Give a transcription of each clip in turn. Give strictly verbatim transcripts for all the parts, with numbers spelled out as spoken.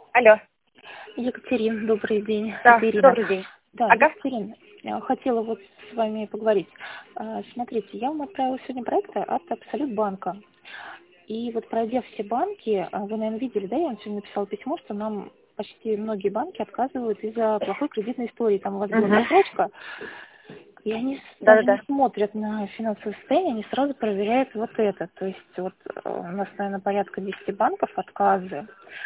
Алло. Екатерина, добрый день. Да, Это Ирина. добрый день. Да, Ага. Екатерина, я хотела вот с вами поговорить. А, Смотрите, я вам отправила сегодня проекты от Абсолют банка. И вот пройдя все банки, а, вы, наверное, видели, да, я вам сегодня написала письмо, что нам почти многие банки отказывают из-за плохой кредитной истории. Там у вас была Угу. просрочка, и они с- даже не Да-да-да. смотрят на финансовое состояние, они сразу проверяют вот это. То есть вот э, у нас, наверное, порядка десяти банков отказы.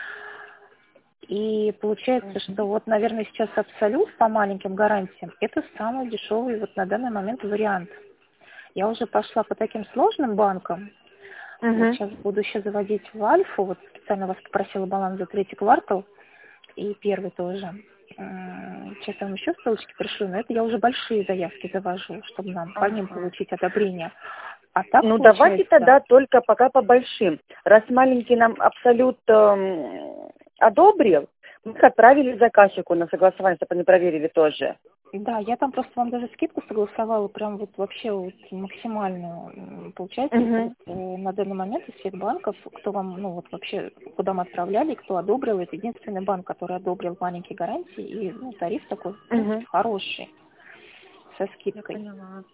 И получается, что вот, наверное, сейчас Абсолют по маленьким гарантиям – это самый дешевый вот на данный момент вариант. Я уже пошла по таким сложным банкам. Вот Угу. сейчас буду еще заводить в Альфу. Вот специально вас попросила баланс за третий квартал и первый тоже. М, Сейчас я вам еще ссылочки пришлю, но это я уже большие заявки завожу, чтобы нам по ним Ага. получить одобрение. А так Ну, давайте получается, тогда только пока по большим. Раз маленький нам абсолют эм, одобрил, мы их отправили заказчику на согласование, чтобы они проверили тоже. да, я там просто вам даже скидку согласовала, прям вот вообще вот максимальную. М, Получается, что вот, Угу. э, на данный момент из всех банков, кто вам, ну вот вообще, куда мы отправляли, кто одобрил, это единственный банк, который одобрил маленькие гарантии, и ну, тариф такой, в принципе, Угу. хороший, со Я скидкой. поняла.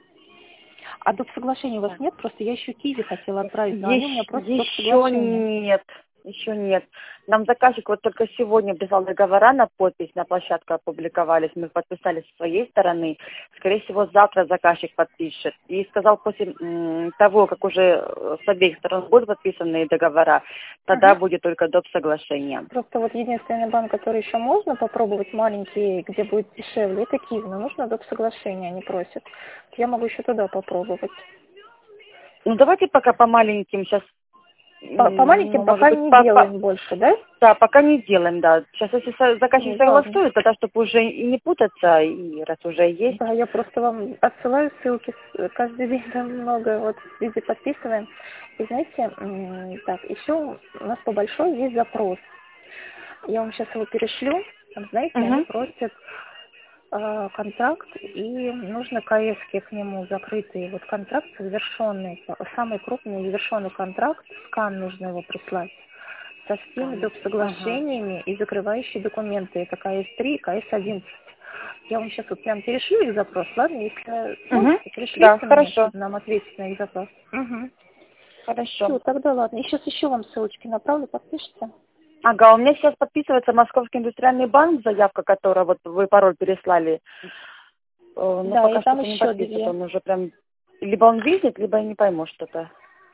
А доп. Соглашения у вас Так. нет? Просто я еще Киви хотела отправить, но они у меня Ещ- просто доп. Еще Соглашения. нет. Еще нет. Нам заказчик вот только сегодня прислал договора на подпись, на площадку опубликовались. Мы их подписали со своей стороны. Скорее всего, завтра заказчик подпишет. И сказал, после м, того, как уже э, с обеих сторон будут подписаны договора, тогда Мгм. будет только доп. Соглашение. Просто вот единственный банк, который еще можно попробовать, маленький, где будет дешевле, это Киви, но нужно доп. Соглашения, они просят. Я могу еще туда попробовать. Ну, давайте пока по маленьким сейчас, По, по маленьким ну, может пока быть, не по, по- делаем больше, да? да, пока не делаем, да. Сейчас, если со- заказчик Ну, ладно. согласует, тогда, чтобы уже и не путаться, и раз уже есть. Да, я просто вам отсылаю ссылки, с- каждый день там много, вот везде подписываем. И знаете, м, так, еще у нас по большой есть запрос. Я вам сейчас его перешлю. Там, знаете, они Угу. просят э, контракт, и нужно КС к нему закрытый. Вот контракт завершенный, самый крупный завершенный контракт, скан нужно его прислать со всеми Ага. доп. Соглашениями и закрывающие документы. Это КС три и КС одиннадцать. Я вам сейчас вот прям перешлю их запрос, ладно? Если Угу. сможете, Да, пришлите мне, хорошо. чтобы нам ответить на их запрос. Угу. Хорошо. Все, тогда ладно. И сейчас еще вам ссылочки направлю, подпишите. Ага, у меня сейчас подписывается Московский индустриальный банк, заявка, которая вот вы пароль переслали. Э, Но Да, и пока там что-то не еще подписывает, две. он уже прям... Либо он видит, либо я не пойму что-то.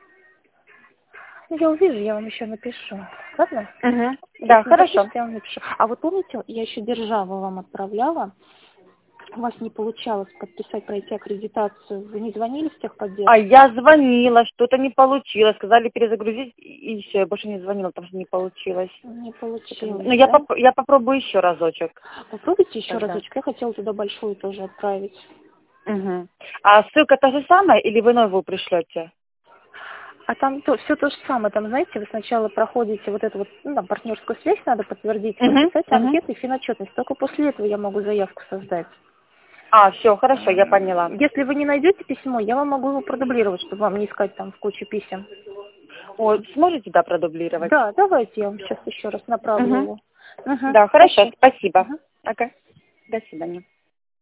Ну, я увижу, я вам еще напишу. Ладно? Угу. Да, Если не хорошо. подпишете, я вам напишу. А вот помните, я еще державу вам отправляла. У вас не получалось подписать, пройти аккредитацию. Вы не звонили в А техподдержку? я звонила, что-то не получилось. Сказали перезагрузить, и все, я больше не звонила, потому что не получилось. Не Это- получилось, Ну, я, да? поп- я попробую еще разочек Попробуйте еще тогда. разочек. Я хотела туда большую тоже отправить. Угу. А ссылка та же самая или вы новую пришлете? А там то, все то же самое. Там, знаете, вы сначала проходите вот эту вот, ну, там, партнерскую связь надо подтвердить, Угу. подписать Угу. анкеты и финотчетность. Только после этого я могу заявку создать. А, все, хорошо, я поняла. М, Если вы не найдете письмо, я вам могу его продублировать, чтобы вам не искать там в куче писем. О, сможете, да, продублировать? Да, давайте я вам сейчас еще раз направлю Угу. его. Угу, Да, хорошо, хорошо. спасибо. Мгм. Ага. До свидания.